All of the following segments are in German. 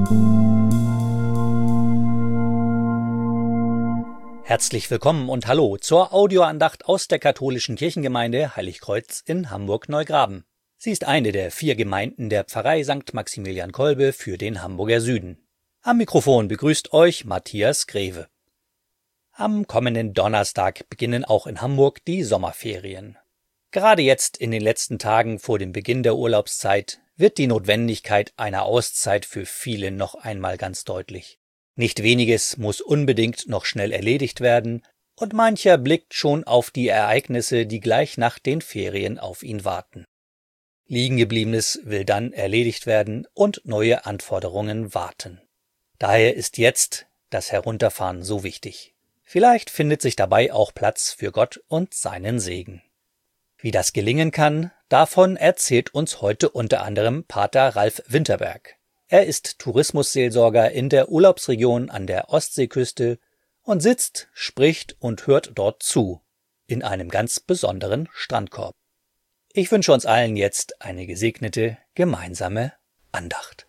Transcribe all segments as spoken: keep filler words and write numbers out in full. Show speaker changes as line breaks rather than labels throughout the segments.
Herzlich willkommen und hallo zur Audioandacht aus der katholischen Kirchengemeinde Heiligkreuz in Hamburg-Neugraben. Sie ist eine der vier Gemeinden der Pfarrei Sankt Maximilian Kolbe für den Hamburger Süden. Am Mikrofon begrüßt euch Matthias Greve. Am kommenden Donnerstag beginnen auch in Hamburg die Sommerferien. Gerade jetzt in den letzten Tagen vor dem Beginn der Urlaubszeit wird die Notwendigkeit einer Auszeit für viele noch einmal ganz deutlich. Nicht weniges muss unbedingt noch schnell erledigt werden, und mancher blickt schon auf die Ereignisse, die gleich nach den Ferien auf ihn warten. Liegengebliebenes will dann erledigt werden und neue Anforderungen warten. Daher ist jetzt das Herunterfahren so wichtig. Vielleicht findet sich dabei auch Platz für Gott und seinen Segen. Wie das gelingen kann, davon erzählt uns heute unter anderem Pater Ralf Winterberg. Er ist Tourismusseelsorger in der Urlaubsregion an der Ostseeküste und sitzt, spricht und hört dort zu, in einem ganz besonderen Strandkorb. Ich wünsche uns allen jetzt eine gesegnete, gemeinsame Andacht.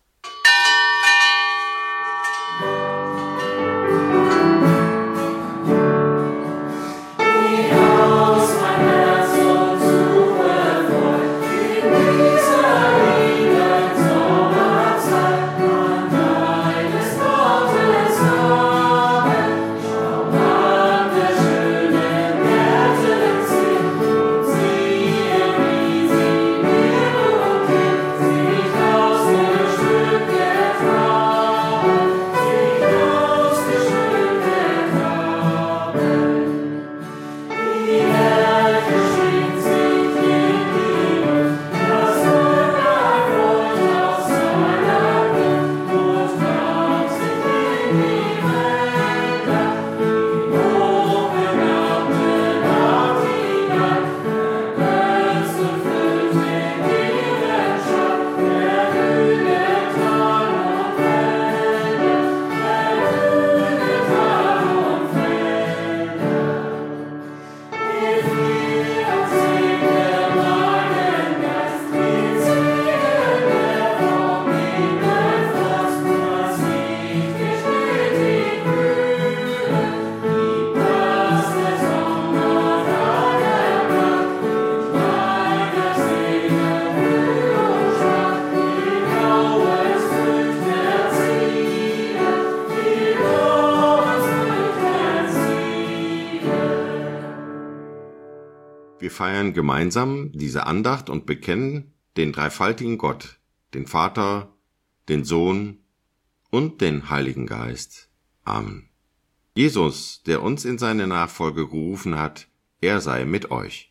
Wir feiern gemeinsam diese Andacht und bekennen den dreifaltigen Gott, den Vater, den Sohn und den Heiligen Geist. Amen. Jesus, der uns in seine Nachfolge gerufen hat, er sei mit euch.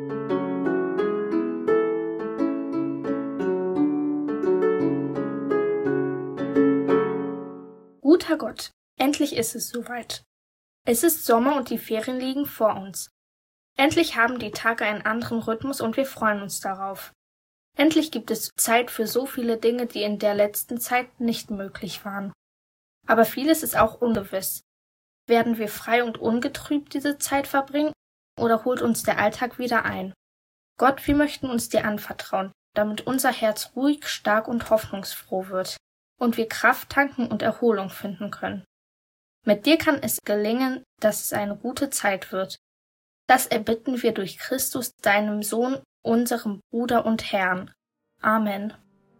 Guter Gott, endlich ist es soweit. Es ist Sommer und die Ferien liegen vor uns. Endlich haben die Tage einen anderen Rhythmus und wir freuen uns darauf. Endlich gibt es Zeit für so viele Dinge, die in der letzten Zeit nicht möglich waren. Aber vieles ist auch ungewiss. Werden wir frei und ungetrübt diese Zeit verbringen oder holt uns der Alltag wieder ein? Gott, wir möchten uns dir anvertrauen, damit unser Herz ruhig, stark und hoffnungsfroh wird und wir Kraft tanken und Erholung finden können. Mit dir kann es gelingen, dass es eine gute Zeit wird. Das erbitten wir durch Christus, deinem Sohn, unserem Bruder und Herrn. Amen.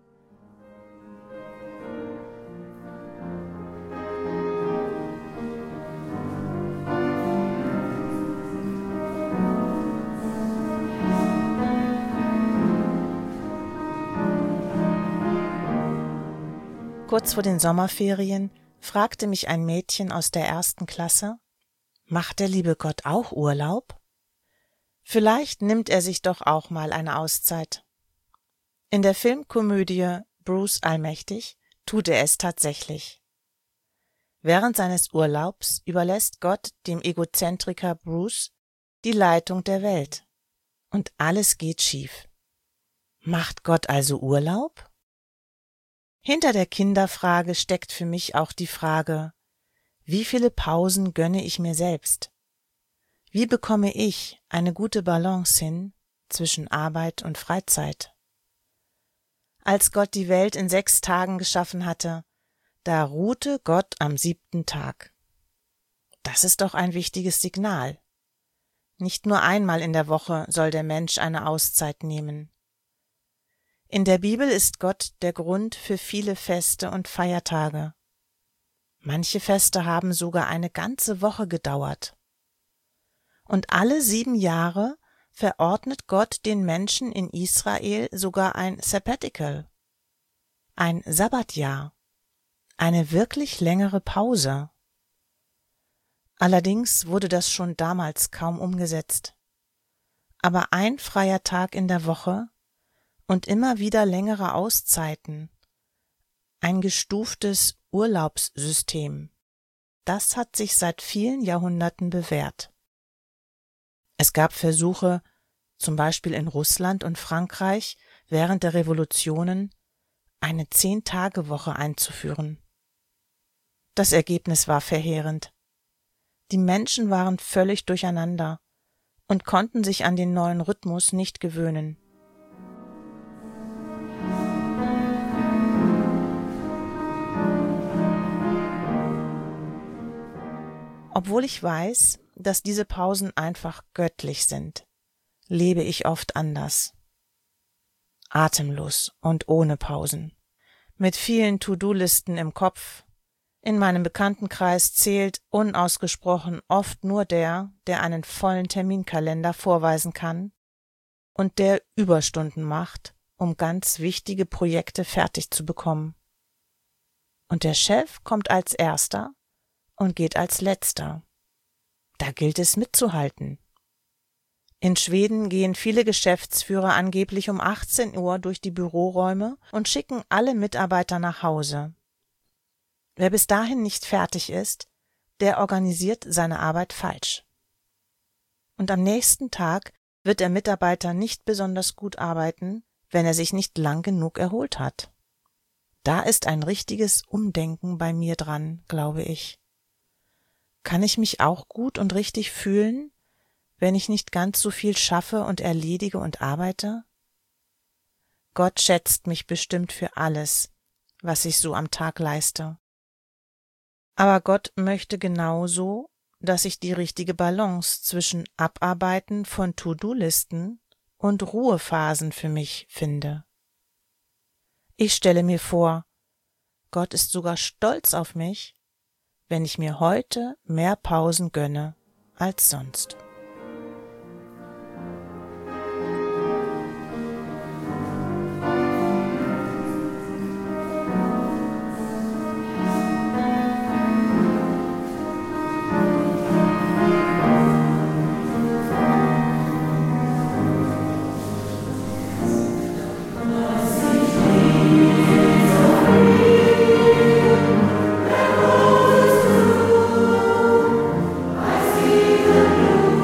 Kurz vor den Sommerferien fragte mich ein Mädchen aus der ersten Klasse: Macht der liebe Gott auch Urlaub? Vielleicht nimmt er sich doch auch mal eine Auszeit. In der Filmkomödie Bruce Allmächtig tut er es tatsächlich. Während seines Urlaubs überlässt Gott dem Egozentriker Bruce die Leitung der Welt. Und alles geht schief. Macht Gott also Urlaub? Hinter der Kinderfrage steckt für mich auch die Frage: Wie viele Pausen gönne ich mir selbst? Wie bekomme ich eine gute Balance hin zwischen Arbeit und Freizeit? Als Gott die Welt in sechs Tagen geschaffen hatte, Da ruhte Gott am siebten Tag. Das ist doch ein wichtiges Signal. Nicht nur einmal in der Woche soll der Mensch eine Auszeit nehmen. In der Bibel ist Gott der Grund für viele Feste und Feiertage. Manche Feste haben sogar eine ganze Woche gedauert. Und alle sieben Jahre verordnet Gott den Menschen in Israel sogar ein Sabbatical, ein Sabbatjahr, eine wirklich längere Pause. Allerdings wurde das schon damals kaum umgesetzt. Aber ein freier Tag in der Woche und immer wieder längere Auszeiten, ein gestuftes Urlaubssystem, das hat sich seit vielen Jahrhunderten bewährt. Es gab Versuche, zum Beispiel in Russland und Frankreich während der Revolutionen, eine Zehn-Tage-Woche einzuführen. Das Ergebnis war verheerend. Die Menschen waren völlig durcheinander und konnten sich an den neuen Rhythmus nicht gewöhnen. Obwohl ich weiß, dass diese Pausen einfach göttlich sind, lebe ich oft anders. Atemlos und ohne Pausen, mit vielen To-Do-Listen im Kopf. In meinem Bekanntenkreis zählt unausgesprochen oft nur der, der einen vollen Terminkalender vorweisen kann und der Überstunden macht, um ganz wichtige Projekte fertig zu bekommen. Und der Chef kommt als Erster und geht als Letzter. Da gilt es mitzuhalten. In Schweden gehen viele Geschäftsführer angeblich um achtzehn Uhr durch die Büroräume und schicken alle Mitarbeiter nach Hause. Wer bis dahin nicht fertig ist, der organisiert seine Arbeit falsch. Und am nächsten Tag wird der Mitarbeiter nicht besonders gut arbeiten, wenn er sich nicht lang genug erholt hat. Da ist ein richtiges Umdenken bei mir dran, glaube ich. Kann ich mich auch gut und richtig fühlen, wenn ich nicht ganz so viel schaffe und erledige und arbeite? Gott schätzt mich bestimmt für alles, was ich so am Tag leiste. Aber Gott möchte genauso, dass ich die richtige Balance zwischen Abarbeiten von To-Do-Listen und Ruhephasen für mich finde. Ich stelle mir vor, Gott ist sogar stolz auf mich, wenn ich mir heute mehr Pausen gönne als sonst.
Thank you.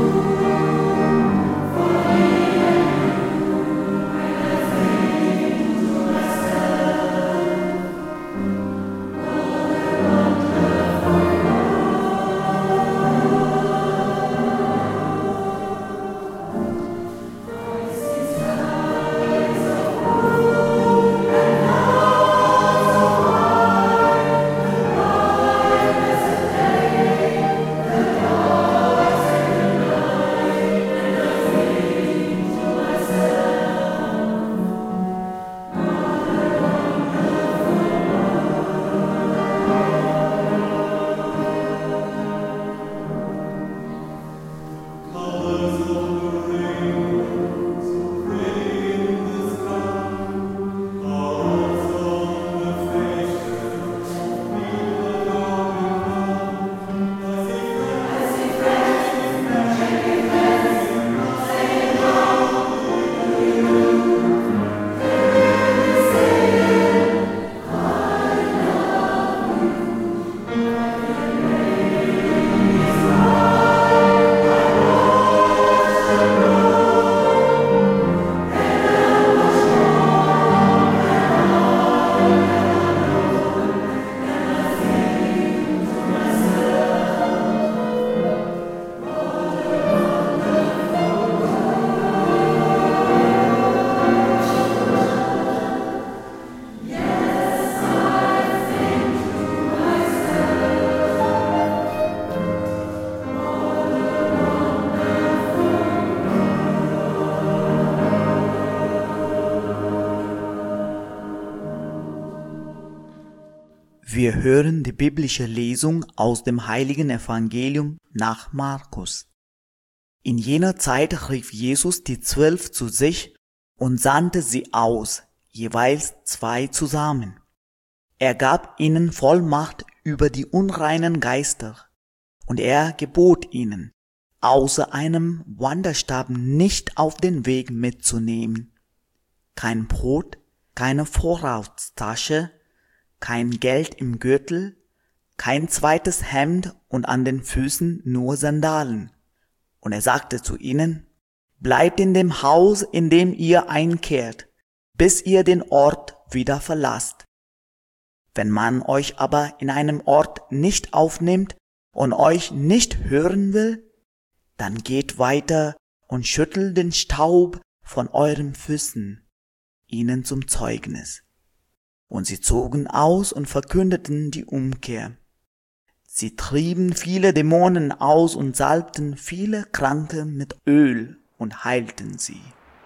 Wir hören die biblische Lesung aus dem heiligen Evangelium nach Markus. In jener Zeit rief Jesus die Zwölf zu sich und sandte sie aus, jeweils zwei zusammen. Er gab ihnen Vollmacht über die unreinen Geister, und er gebot ihnen, außer einem Wanderstab nicht auf den Weg mitzunehmen. Kein Brot, keine Vorratstasche, kein Geld im Gürtel, kein zweites Hemd und an den Füßen nur Sandalen. Und er sagte zu ihnen, bleibt in dem Haus, in dem ihr einkehrt, bis ihr den Ort wieder verlasst. Wenn man euch aber in einem Ort nicht aufnimmt und euch nicht hören will, dann geht weiter und schüttelt den Staub von euren Füßen, ihnen zum Zeugnis. Und sie zogen aus und verkündeten die Umkehr. Sie trieben viele Dämonen aus und salbten viele Kranke mit Öl und heilten sie.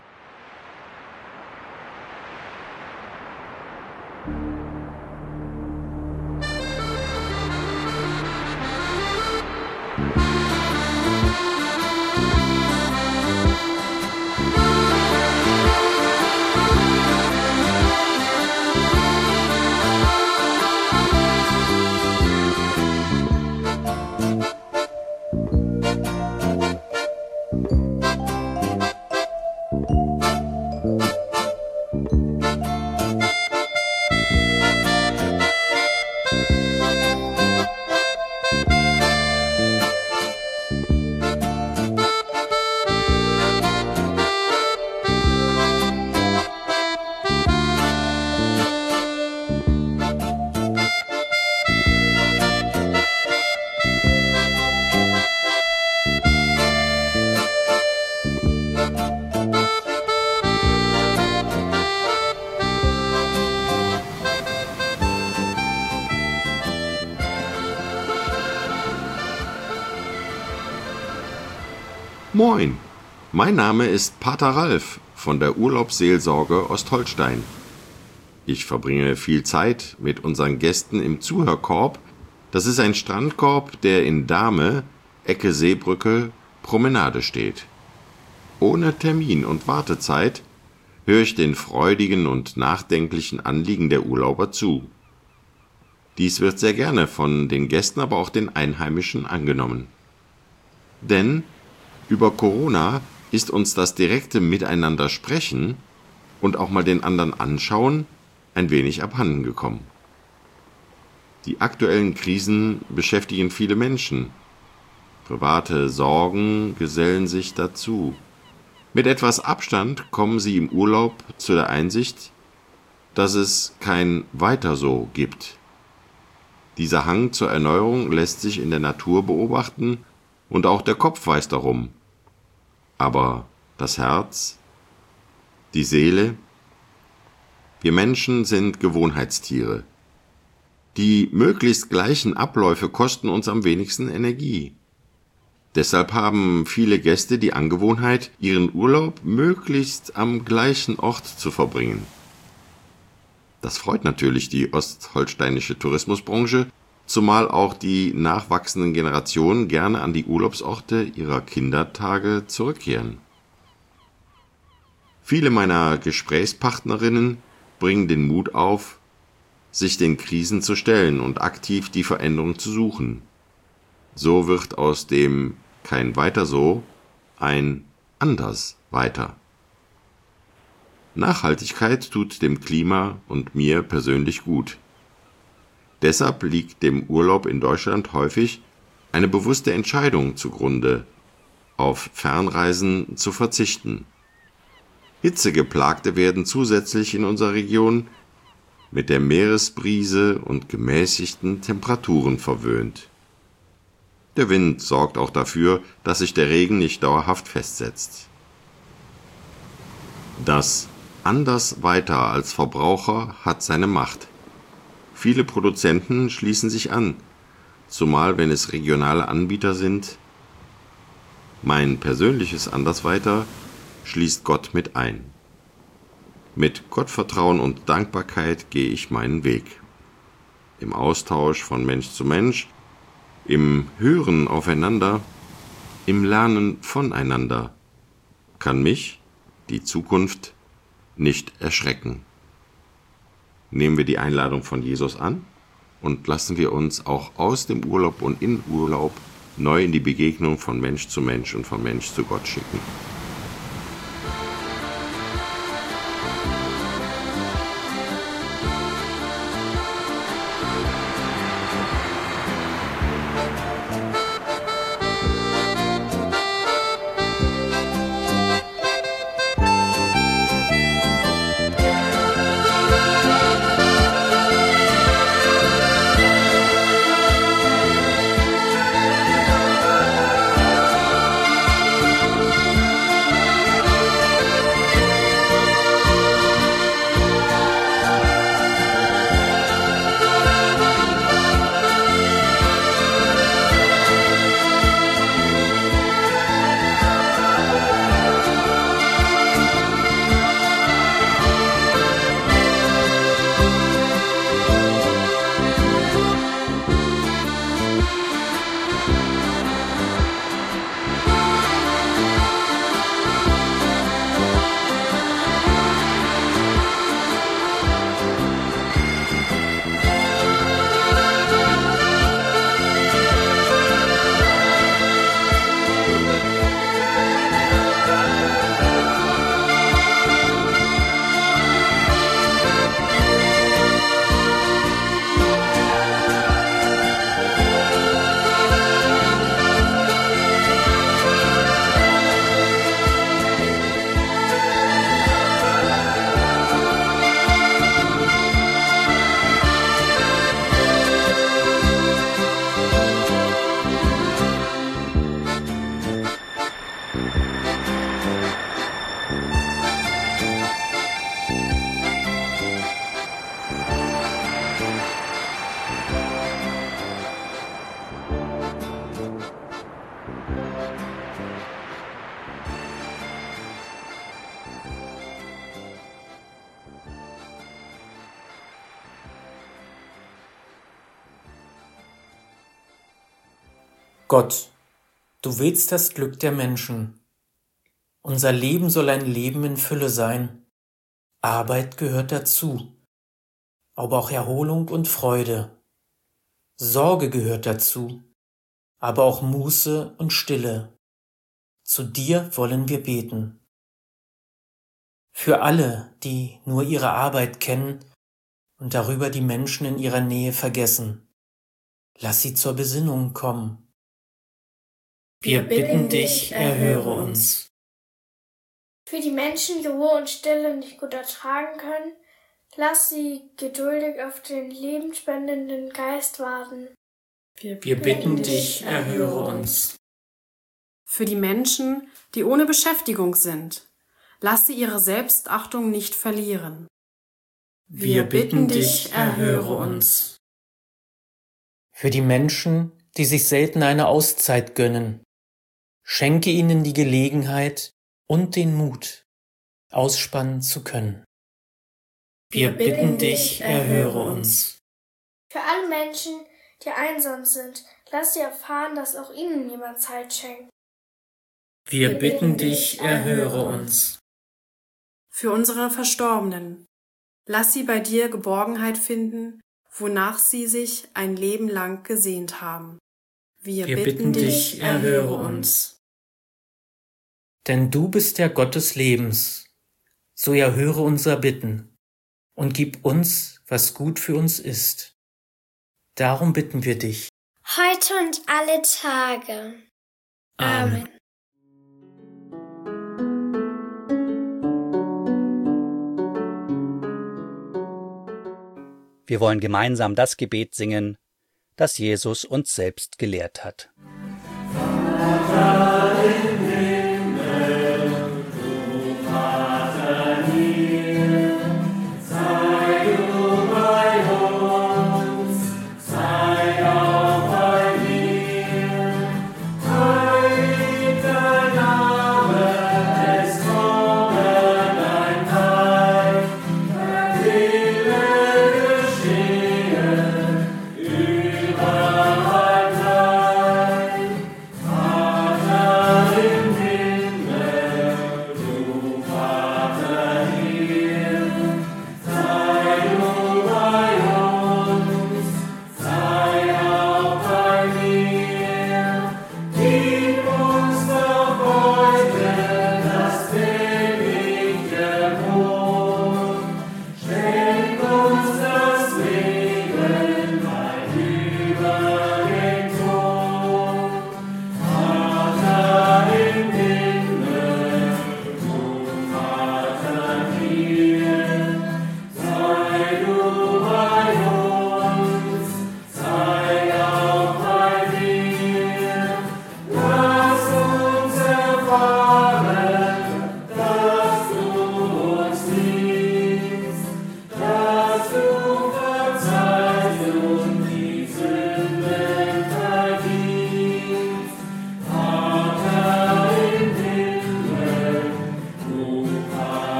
Moin, mein Name ist Pater Ralf von der Urlaubsseelsorge Ostholstein. Ich verbringe viel Zeit mit unseren Gästen im Zuhörkorb. Das ist ein Strandkorb, der in Dahme, Ecke Seebrücke, Promenade steht. Ohne Termin und Wartezeit höre ich den freudigen und nachdenklichen Anliegen der Urlauber zu. Dies wird sehr gerne von den Gästen, aber auch den Einheimischen angenommen. Denn über Corona ist uns das direkte Miteinander sprechen und auch mal den anderen anschauen ein wenig abhanden gekommen. Die aktuellen Krisen beschäftigen viele Menschen. Private Sorgen gesellen sich dazu. Mit etwas Abstand kommen sie im Urlaub zu der Einsicht, dass es kein Weiter so gibt. Dieser Hang zur Erneuerung lässt sich in der Natur beobachten und auch der Kopf weiß darum. Aber das Herz, die Seele, wir Menschen sind Gewohnheitstiere. Die möglichst gleichen Abläufe kosten uns am wenigsten Energie. Deshalb haben viele Gäste die Angewohnheit, ihren Urlaub möglichst am gleichen Ort zu verbringen. Das freut natürlich die ostholsteinische Tourismusbranche, zumal auch die nachwachsenden Generationen gerne an die Urlaubsorte ihrer Kindertage zurückkehren. Viele meiner Gesprächspartnerinnen bringen den Mut auf, sich den Krisen zu stellen und aktiv die Veränderung zu suchen. So wird aus dem kein Weiter so ein anders weiter. Nachhaltigkeit tut dem Klima und mir persönlich gut. Deshalb liegt dem Urlaub in Deutschland häufig eine bewusste Entscheidung zugrunde, auf Fernreisen zu verzichten. Hitzegeplagte werden zusätzlich in unserer Region mit der Meeresbrise und gemäßigten Temperaturen verwöhnt. Der Wind sorgt auch dafür, dass sich der Regen nicht dauerhaft festsetzt. Das anders weiter als Verbraucher hat seine Macht. Viele Produzenten schließen sich an, zumal wenn es regionale Anbieter sind. Mein persönliches Andersweiter schließt Gott mit ein. Mit Gottvertrauen und Dankbarkeit gehe ich meinen Weg. im Austausch von Mensch zu Mensch, im Hören aufeinander, im Lernen voneinander, kann mich die Zukunft nicht erschrecken. Nehmen wir die Einladung von Jesus an und lassen wir uns auch aus dem Urlaub und in Urlaub neu in die Begegnung von Mensch zu Mensch und von Mensch zu Gott schicken.
Gott, du willst das Glück der Menschen. Unser Leben soll ein Leben in Fülle sein. Arbeit gehört dazu, aber auch Erholung und Freude. Sorge gehört dazu, aber auch Muße und Stille. Zu dir wollen wir beten. Für alle, die nur ihre Arbeit kennen und darüber die Menschen in ihrer Nähe vergessen, lass sie zur Besinnung kommen. Wir bitten dich, erhöre uns.
Für die Menschen, die Ruhe und Stille nicht gut ertragen können, lass sie geduldig auf den lebensspendenden Geist warten.
Wir, Wir bitten dich, erhöre uns.
Für die Menschen, die ohne Beschäftigung sind, lass sie ihre Selbstachtung nicht verlieren.
Wir bitten dich, erhöre uns. Für die Menschen, die sich selten eine Auszeit gönnen, schenke ihnen die Gelegenheit und den Mut, ausspannen zu können. Wir bitten dich, erhöre uns.
Für alle Menschen, die einsam sind, lass sie erfahren, dass auch ihnen jemand Zeit schenkt.
Wir bitten dich, erhöre uns.
Für unsere Verstorbenen, lass sie bei dir Geborgenheit finden, wonach sie sich ein Leben lang gesehnt haben. Wir,
Wir
bitten,
bitten dich, erhöre uns. Denn du bist der Gott des Lebens, so erhöre unser Bitten und gib uns, was gut für uns ist. Darum bitten wir dich.
Heute und alle Tage.
Amen.
Wir wollen gemeinsam das Gebet singen, das Jesus uns selbst gelehrt hat. Vater im Himmel, du Vater hier, sei du bei uns, sei auch bei mir. Heilig dein Name, es komme dein Heil, dein Wille geschehe,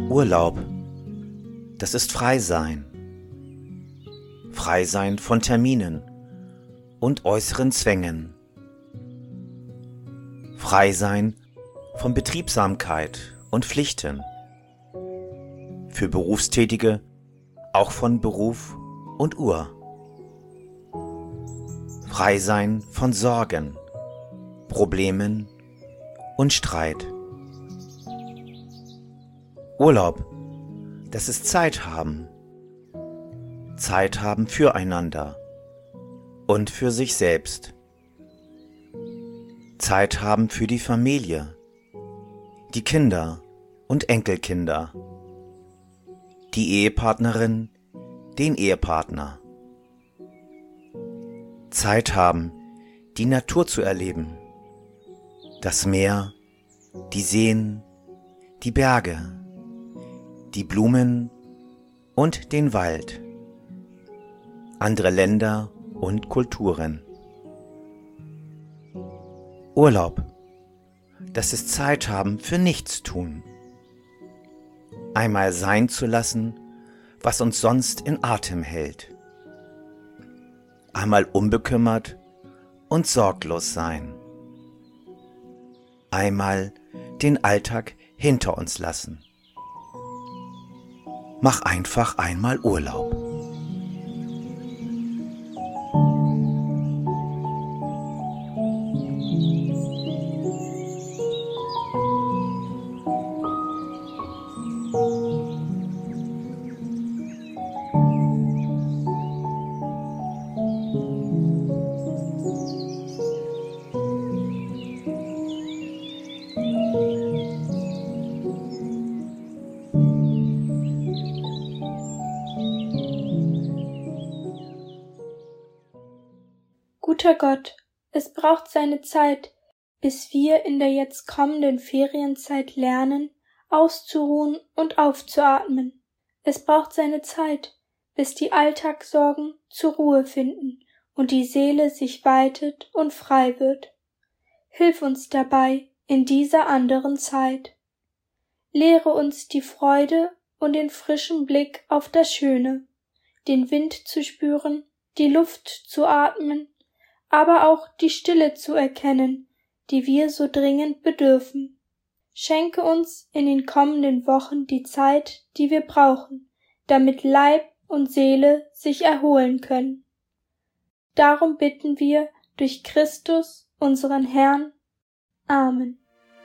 Urlaub, das ist Freisein. Freisein von Terminen und äußeren Zwängen. Freisein von Betriebsamkeit und Pflichten. Für Berufstätige auch von Beruf und Uhr. Freisein von Sorgen, Problemen und Streit. Urlaub, das ist Zeit haben. Zeit haben füreinander und für sich selbst. Zeit haben für die Familie, die Kinder und Enkelkinder, die Ehepartnerin, den Ehepartner. Zeit haben, die Natur zu erleben, das Meer, die Seen, die Berge, die Blumen und den Wald, andere Länder und Kulturen. Urlaub, das ist Zeit haben für Nichtstun. Einmal sein zu lassen, was uns sonst in Atem hält. Einmal unbekümmert und sorglos sein. Einmal den Alltag hinter uns lassen. Mach einfach einmal Urlaub.
Guter Gott, es braucht seine Zeit, bis wir in der jetzt kommenden Ferienzeit lernen, auszuruhen und aufzuatmen. Es braucht seine Zeit, bis die Alltagssorgen zur Ruhe finden und die Seele sich weitet und frei wird. Hilf uns dabei in dieser anderen Zeit. Lehre uns die Freude und den frischen Blick auf das Schöne, den Wind zu spüren, die Luft zu atmen, aber auch die Stille zu erkennen, die wir so dringend bedürfen. Schenke uns in den kommenden Wochen die Zeit, die wir brauchen, damit Leib und Seele sich erholen können. Darum bitten wir durch Christus, unseren Herrn. Amen.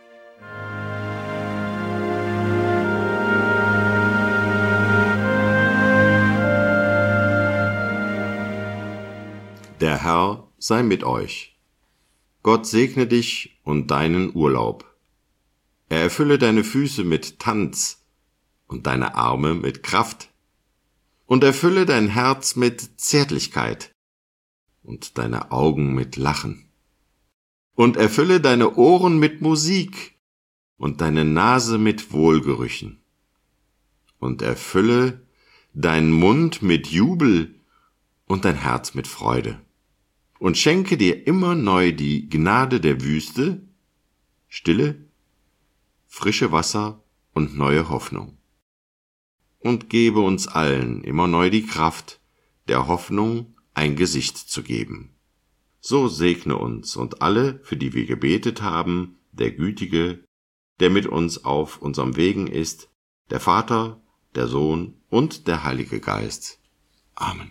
Der Herr sei mit euch. Gott segne dich und deinen Urlaub. Er erfülle deine Füße mit Tanz und deine Arme mit Kraft und erfülle dein Herz mit Zärtlichkeit und deine Augen mit Lachen und erfülle deine Ohren mit Musik und deine Nase mit Wohlgerüchen und erfülle deinen Mund mit Jubel und dein Herz mit Freude. Und schenke dir immer neu die Gnade der Wüste, Stille, frische Wasser und neue Hoffnung. Und gebe uns allen immer neu die Kraft, der Hoffnung ein Gesicht zu geben. So segne uns und alle, für die wir gebetet haben, der Gütige, der mit uns auf unserem Wegen ist, der Vater, der Sohn und der Heilige Geist. Amen.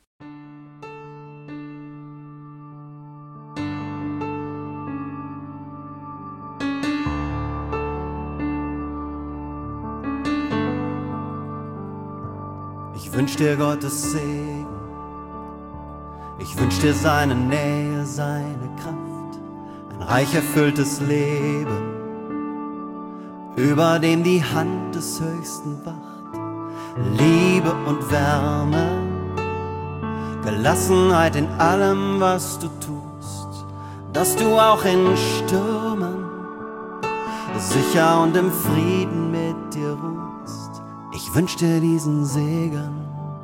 Ich wünsch dir Gottes Segen, ich wünsch dir seine Nähe, seine Kraft, ein reich erfülltes Leben, über dem die Hand des Höchsten wacht, Liebe und Wärme, Gelassenheit in allem, was du tust, dass du auch in Stürmen sicher und im Frieden mit dir ruhst. Ich wünsch dir diesen Segen.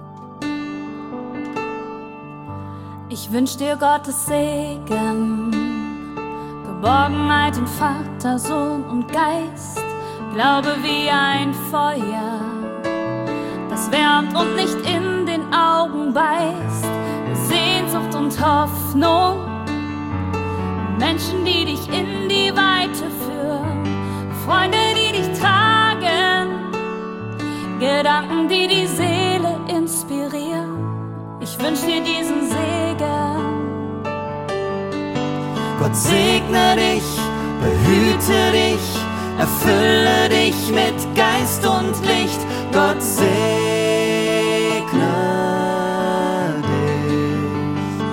Ich wünsch dir Gottes Segen, Geborgenheit in Vater, Sohn und Geist, Glaube wie ein Feuer, das wärmt und nicht in den Augen beißt. Sehnsucht und Hoffnung, Menschen, die dich in die Weite führen, Freunde, die dich tragen, Gedanken, die die Seele inspirieren. Ich wünsch dir diesen Segen.
Gott segne dich, behüte dich, erfülle dich mit Geist und Licht. Gott segne dich.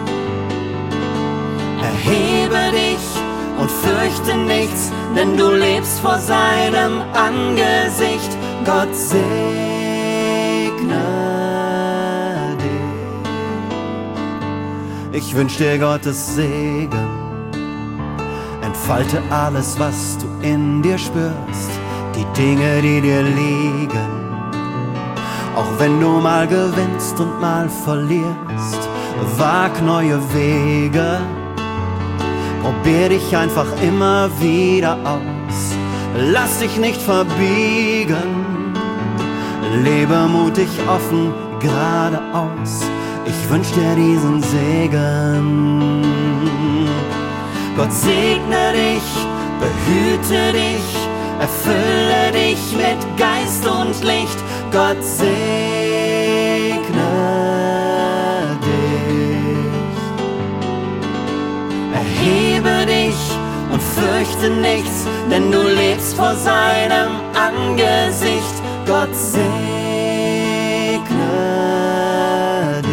Erhebe dich und fürchte nichts, denn du lebst vor seinem Angesicht. Gott segne dich. Ich wünsch dir Gottes Segen. Entfalte alles, was du in dir spürst, die Dinge, die dir liegen. Auch wenn du mal gewinnst und mal verlierst, wag neue Wege. Probier dich einfach immer wieder aus, lass dich nicht verbiegen. Lebe mutig, offen, geradeaus. Ich wünsch dir diesen Segen. Gott segne dich, behüte dich, erfülle dich mit Geist und Licht. Gott segne dich. Erhebe dich und fürchte nichts, denn du lebst vor seinem Angesicht. Gott segne dich.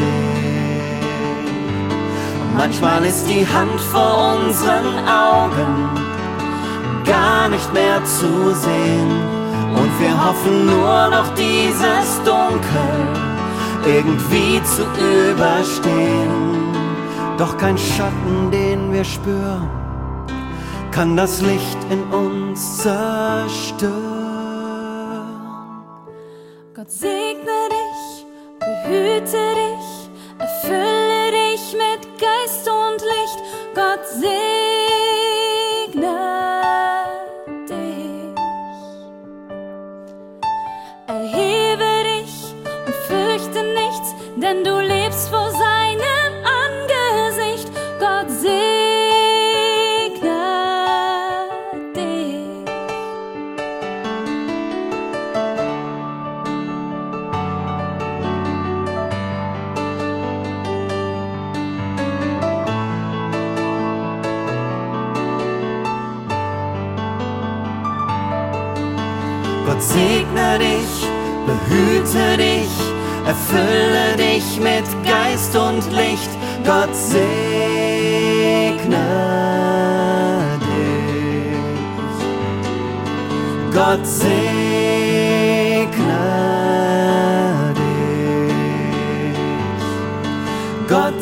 Manchmal ist die Hand vor unseren Augen gar nicht mehr zu sehen und wir hoffen nur noch dieses Dunkel irgendwie zu überstehen. Doch kein Schatten, den wir spüren, kann das Licht in uns zerstören.
Gott segne dich, behüte dich, erfülle dich mit Geist und Licht. Gott segne dich. Erhebe dich und fürchte nichts, denn du lebst vor seinem Angesicht. Gott segne dich.
Gott segne dich, behüte dich, erfülle dich mit Geist und Licht. Gott segne dich. Gott segne dich. Gott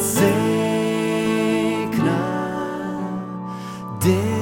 segne dich.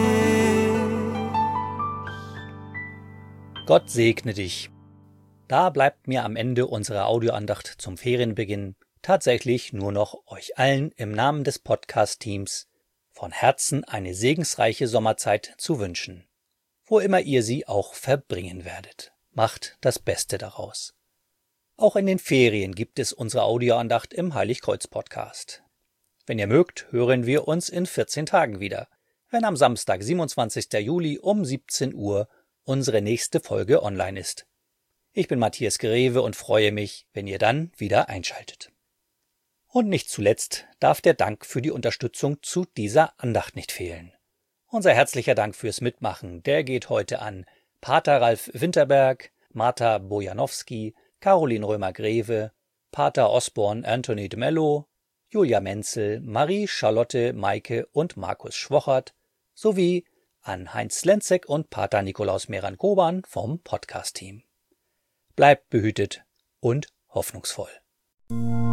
Gott segne dich. Da bleibt mir am Ende unserer Audioandacht zum Ferienbeginn tatsächlich nur noch euch allen im Namen des Podcast-Teams von Herzen eine segensreiche Sommerzeit zu wünschen. Wo immer ihr sie auch verbringen werdet. Macht das Beste daraus. Auch in den Ferien gibt es unsere Audioandacht im Heiligkreuz-Podcast. Wenn ihr mögt, hören wir uns in vierzehn Tagen wieder, wenn am Samstag, siebenundzwanzigsten Juli um siebzehn Uhr unsere nächste Folge online ist. Ich bin Matthias Greve und freue mich, wenn ihr dann wieder einschaltet. Und nicht zuletzt darf der Dank für die Unterstützung zu dieser Andacht nicht fehlen. Unser herzlicher Dank fürs Mitmachen, der geht heute an Pater Ralf Winterberg, Martha Bojanowski, Caroline Römer-Greve, Pater Osborn Anthony de Mello, Julia Menzel, Marie Charlotte Maike und Markus Schwochert sowie an Heinz Lenzek und Pater Nikolaus Meran-Koban vom Podcast-Team. Bleibt behütet und hoffnungsvoll.